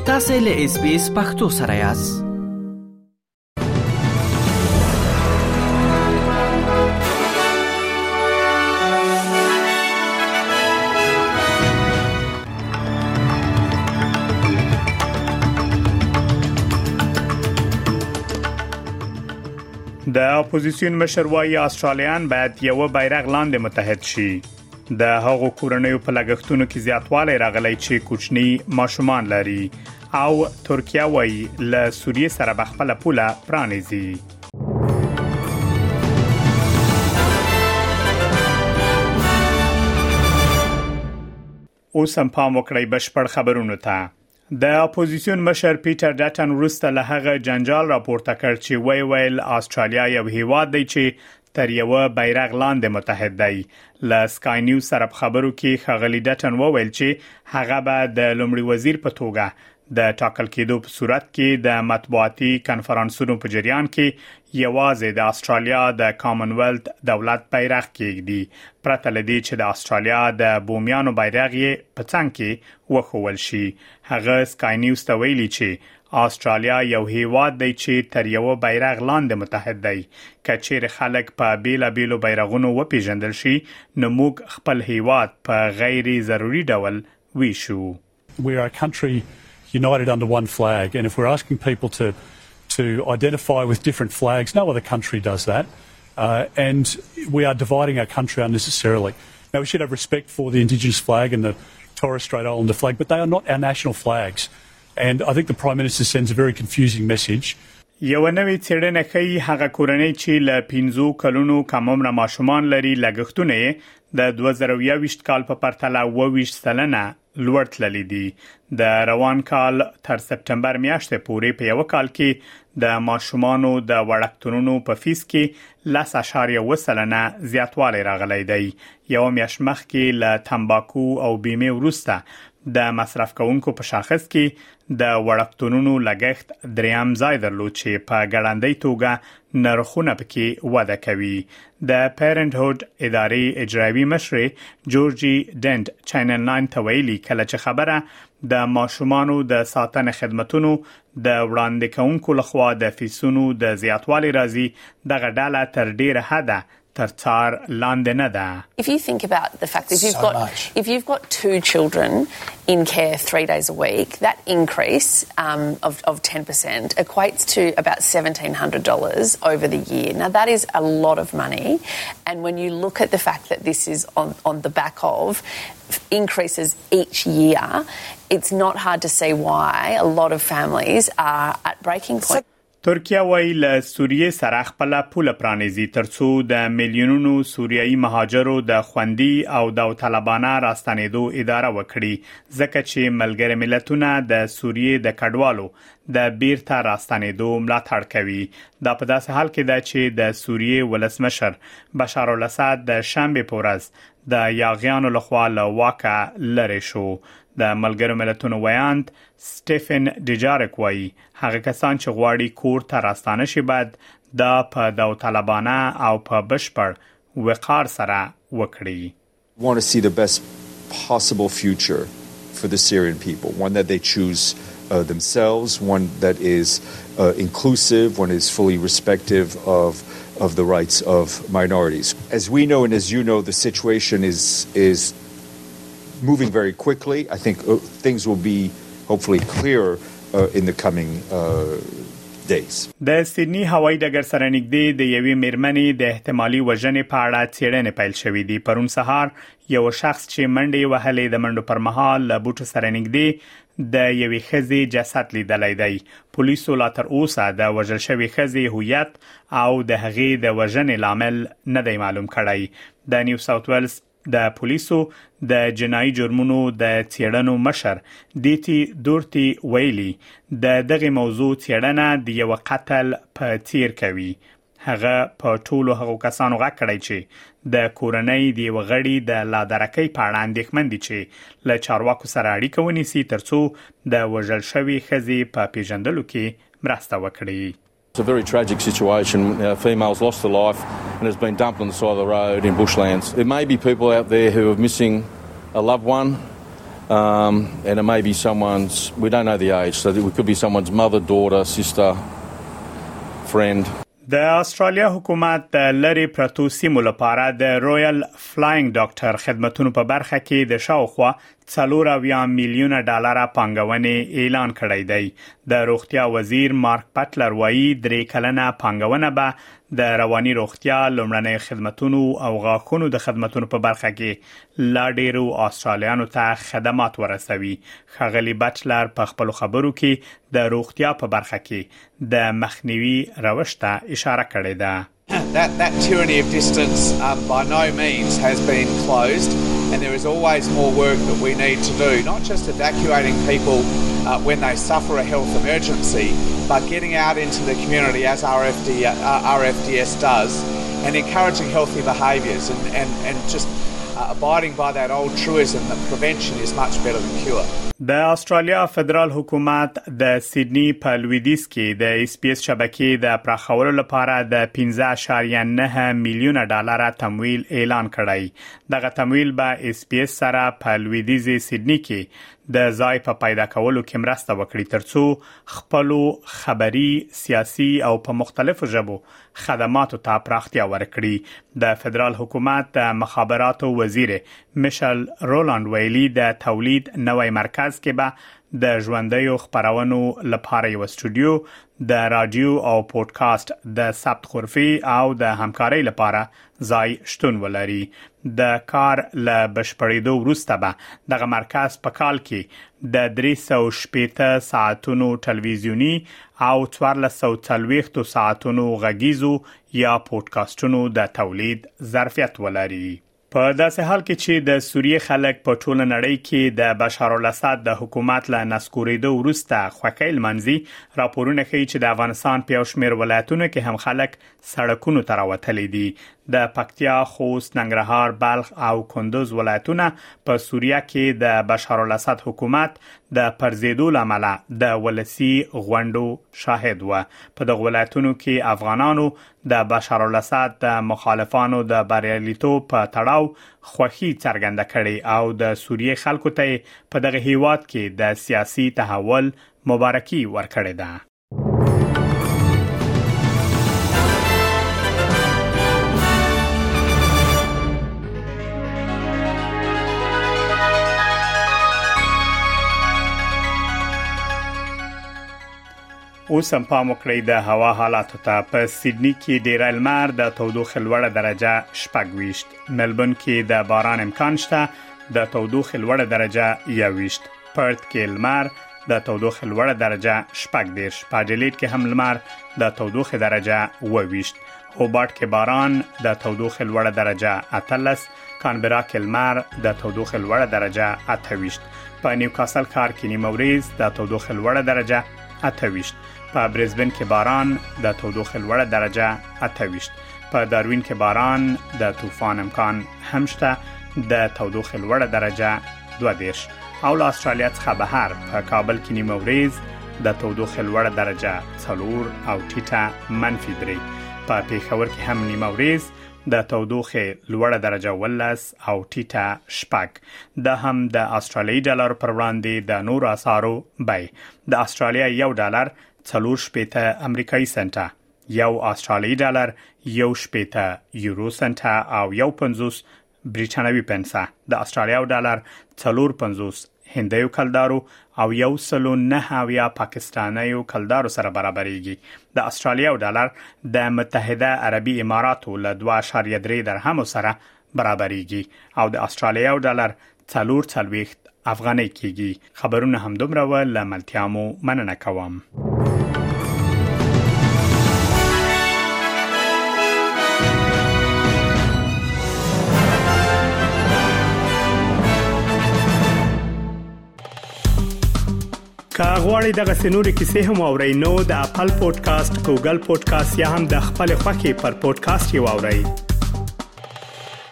تاسو له SBS پښتو سره یاست. د اپوزیسیون مشر وايي استرالیان باید یو بیرغ لاندې متحد شي. د هغو کورنیو په لګښتونو کې زیاتوالی راغلی چې کوچني ماشومان لري او ترکیه وايي له سوریې سره بخپله پوله پرانیزي. اوس هم پام وکړئ بشپړ خبرونو ته. د اپوزیسیون مشر پیټر ډاټن وروسته له هغه جنجال راپورته کړ چې ویل استرالیا یو هیواد دی چې تر یو بیرغ لاندې متحد دی. له سکای نیوز سره په خبرو کې ښاغلي ډاټن وویل چې هغه به د لومړي وزیر په توګه د ټاکل کېدو په صورت کې د مطبوعاتي کنفرانسونو په جریان کې یوازې د استرالیا د کامن ویلث دولت بیرغ کېږدي پرته له دې چې د استرالیا د بومیانو بیرغ یې په څنګ کې وښول شي. هغه سکای نیوز ته ویلي چې استرالیا یو هیواد دی چې تر یو بیرغ لاندې متحد دی. کچېر خلک په بیلابیلو بیرغونو وپیژندل شي نو موږ خپل هیواد په غیر ضروري ډول ویشو. We are a country united under one flag, and if we're asking people to identify with different flags, no other country does that, and we are dividing our country unnecessarily. Now, we should have respect for the Indigenous flag and the Torres Strait Islander flag, but they are not our national flags, and I think the Prime Minister sends a very confusing message. یو نوې څېړنه ښیي هغه کورنۍ چې له 15 کلونو کم عمره ماشومان لري لګښتونه د 2021 کال په پرتله 22% لوړ تللی دي. د روان کال تر سپتمبر میاشتې پورې په یو کال کې د ماشومانو د وړکتونونو په فیس کې 10.1% زیاتوالی راغلی دی. یو میاشت مخکې له تمباکو او بیمې وروسته د مصرف کوونکو په شاخص کې د وړکتونونو لګښت دریم ځای درلود چې په ګړندۍ توګه نرخونه پکې وده کوي. د پیرنټهود ادارې اجرایي مشر جورجي ډنټ چینل 9 ته ویلي کله چې خبره د ماشومانو د ساتنې خدماتونو د وړاندې کوونکو لخوا د فیسونو د زیاتوالي راځي دغه ډاله تر ډیره حده ترڅار لاندې نه ده. If you think about the fact that if you've got 2 children in care 3 days a week, that increase of 10% equates to about $1,700 over the year. Now that is a lot of money, and when you look at the fact that this is on the back of increases each year, it's not hard to see why a lot of families are at breaking point. ترکیه وايي له سوریې سره خپل پوله پرانیزي ترڅو د میلیونونو سوریایي مهاجرو د خوندي او داوطلبانه راستنېدو اداره وکړي ځکه چې ملګری ملتونه د سوریې د کډوالو د بیرته راستنېدو ملاتړ کوي. دا په داسې حال کې ده چې د سوریې ولسمشر بشار الاسد د شنبه په ورځ د یاغیانو لخوا له واکه لری شو. د ملګرو ملتونو ویاند سټیفن ډیجارک وايي هغه کسان چې غواړي کور ته راستانه شي باید دا په داوطلبانه او په بشپړ وقار سره وکړي. Want to see the best possible future for the Syrian people, one that they choose themselves, one that is inclusive, one is fully respective of the rights of minorities. As we know and as you know, the situation is moving very quickly. I think things will be hopefully clearer in the coming days. د سیدنی هوایي ډګر سره نږدې د یوې میرمنې د احتمالي وژنې په اړه څېړنې پیل شوې دي. پرون سهار یو شخص چې منډې وهلې د منډو پر مهال له بوټو سره نږدې د یوې ښځې جسد لیدلی دی. پولیسو لا تر اوسه د وژل شوې ښځې هویت او د هغې د وژنې لامل نه دی معلوم کړی. د نیو ساوث ویلز د پولیسو د جنایي جرمونو د څېړنو مشر دیتی دورتي ویلي د دغه موضوع څېړنه د یو قتل په څیر کوي. هغه په ټولو هغو کسانو غږ کړی چې د کورنۍ د یو غړي د لادرکۍ په اړه اندېښمن دي چې له چارواکو سره اړیکه ونیسي ترڅو د وژل شوې ښځې په پیژندلو کې مرسته وکړي. It's a very tragic situation. A female's lost her life and has been dumped on the side of the road in bushlands. There may be people out there who are missing a loved one. and it may be someone's, we don't know the age, so it could be someone's mother, daughter, sister, friend. د استرالیا حکومت د لری پرتو سیمو لپاره د رویل فلاینګ ډاکټر خدماتونو په برخه کې د شاوخوا 4 میلیون ډالر پانګونې اعلان کړی دی. د روغتیا وزیر مارک پټلر وایي 3 کلنه پانګونه به د رواني روغتیا لومړنۍ خدماتونو او غاښونو د خدماتونو په برخه کې لا ډیرو استرالیانو ته خدمات ورسوي. ښاغلي پټلر په خپل خبرو کې د روغتیا په برخه کې د مخنیوي روش ته اشاره کړې ده. That tyranny of distance by no means has been closed, and there is always more work that we need to do, not just evacuating people when they suffer a health emergency, but getting out into the community as RFDS does, and encouraging healthy behaviours and just abiding by that old truism that prevention is much better than cure. د استرالیا فدرال حکومت د سیدنی په لویدیځ کې د اس پی اس شبکې د پراخولو لپاره د 15.9 میلیون ډالر تمویل اعلان کړی. دغه تمویل به اس پی اس سره په لویدیځ سیدنی کې د ځای په پیدا کولو کې مرسته وکړي ترڅو خپل خبري، سیاسي او په مختلفو ژبو خدماتو ته پراختیا ورکړي. د فدرال حکومت د مخابراتو وزیر میشل رولاند ویلي د تولید نوې مرکز کې به د ژوندیو خبرونو لپاره یو استودیو، د رادیو او پودکاسټ د ثبت غرفي او د همکارۍ لپاره ځای شتون ولري. د کار له بشپړېدو وروسته به دغه مرکز په کال کې د 380 ساعتونو ټلویزیونی او 1440 ساعتونو غږیزو یا پودکاسټونو د تولید ظرفیت ولري. په داسې حال کې چې د سوریې خلک په ټوله نړۍ کې د بشار الاسد د حکومت له نسکورېدو وروسته خوښۍ لمانځي، راپورونه ښیي چې د افغانستان په یو شمېر ولایتونو کې هم خلک سړکونو ته راوتلي دي. د پکتیا، خوست، ننګرهار، بلخ او کندوز ولایتونه په سوریه کې د بشار الاسد حکومت د پرزیدو لامل د ولسی غونډو شاهد و. په دغه ولایتونو کې افغانانو د بشار الاسد د مخالفانو د بریالیتوب په تړاو خوښي څرګنده کړې او د سوریې خلکو ته په دغه هیواد کې د سیاسي تحول مبارکي ورکړې ده. اوس هم پام وکړئ د هوا حالاتو ته. په سیدنی کې ډیر لمر، د تودوخې لوړه درجه 26. ملبورن کې د باران امکان شته، د تودوخې لوړه درجه 21. پرت کې لمر، د تودوخې لوړه درجه 14. په اډلیډ کې هم لمر، د تودوخې درجه 22. هوبارت کې باران، د تودوخې لوړه درجه 18. کانبرا کې لمر، د تودوخې لوړه درجه 28. په نیوکاسل ښار کې نیمه ورځ، د تودوخې لوړه درجه 28. په برزبن کې باران، د تودوخې لوړه درجه 28. په داروین کې باران، د طوفان امکان هم شته، د تودوخې لوړه درجه 22. او له استرالیا څخه بهر په کابل کې نیمه ورځ، د تودوخې لوړه درجه 4 او ټیټه -3. په پېښور کې هم نیمه ورځ، د تودوخې لوړه درجه 19 او ټیټه 6. د هم د استرالیایي ډالر پر وړاندې د نورو اسعارو بیې. د استرالیا $1 4.80 امریکایي سنټه، یو استرالیایي ډالر 1.80 یورو سنټه او 1.50 بریټانوي پنسه. د استرالیا ډالر 4.50 هندیو کلدارو او 1.9 پاکستانیو کلدارو سره برابرېږي. د استرالیا ډالر د متحده عربي اماراتو له 2.3 درهم سره برابرېږي او د استرالیا ډالر 4.40 افغانۍ کېږي. خبرونه هم دومره ول. ملتیامو مننه کوم. که غواړئ دغه سنوري کیسې هم اورئ نو د خپل پودکاسټ، ګوګل پودکاسټ یا هم د خپل خوښي پر پودکاسټ یو اورئ.